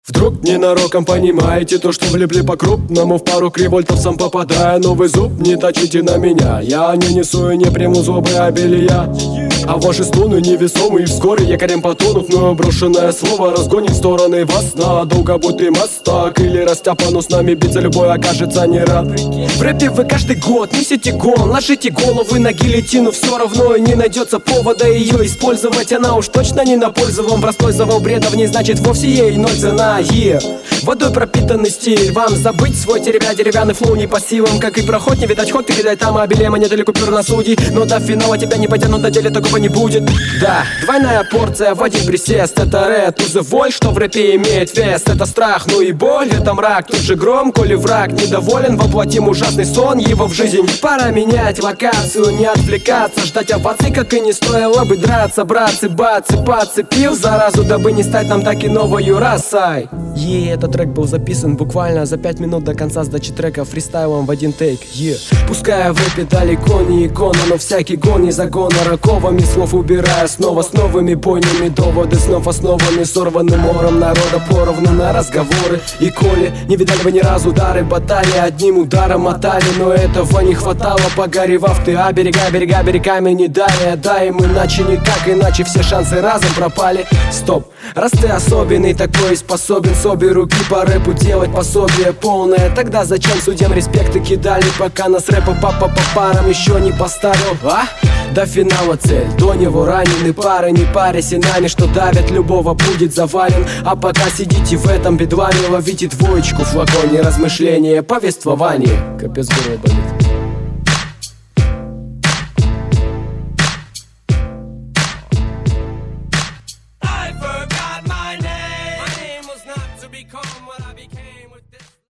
Вдруг ненароком понимаете то, что влипли по-крупному в пару кривольтов сам попадая. Но вы зуб не точите на меня, я не несу и не приму зубы обилия. А ваши струны невесомые, вскоре якорем потонут. Но брошенное слово разгонит в стороны вас надолго, будь ты мастак или растяпа, но с нами биться любой окажется не рад. В рэпе вы каждый год несете гон, ложите головы на гильотину, все равно и не найдется повода ее использовать. Она уж точно не на пользу вам, простой завал бредов не значит вовсе ей ноль цена. Водой пропитанный стиль, вам забыть свой деревянный флоу не по силам. Как и проход, не видать ход, ты видать там обилия, недалеко купюр на судей. Но до финала тебя не потянут, на деле такого не будет. Да, двойная порция в один присест, это рэд, воль, что в рэпе имеет вес. Это страх, ну и боль, это мрак, тут же гром, коли враг недоволен, воплотим ужасный сон его в жизнь. Пора менять локацию, не отвлекаться, ждать оваций, как и не стоило бы драться. Братцы, бацы, подцепил заразу, дабы не стать нам так и новою расой. Этот трек был записан буквально за 5 минут до конца сдачи трека фристайлом в один тейк. Пускай в рэпе далеко не икона, но всякий гон не загон, а раковыми слов убирая снова с новыми бойнями. Доводы снов основаны сорванным ором народа поровну на разговоры. И коли не видали вы ни разу удары баталии, одним ударом мотали, но этого не хватало, погоревав ты берега берегами не далее. Да им иначе никак, иначе все шансы разом пропали. Стоп, раз ты особенный такой, способен с обе руки по рэпу делать пособие полное, тогда зачем судьям респекты кидали, пока нас рэпа папа по парам еще не поставил, а? До финала цель, до него ранены пары, не парясь и нами, что давят, любого будет завален. А пока сидите в этом бедламе, ловите двоечку в флаконе, размышления, повествование. Капец, горло болит. Become what I became.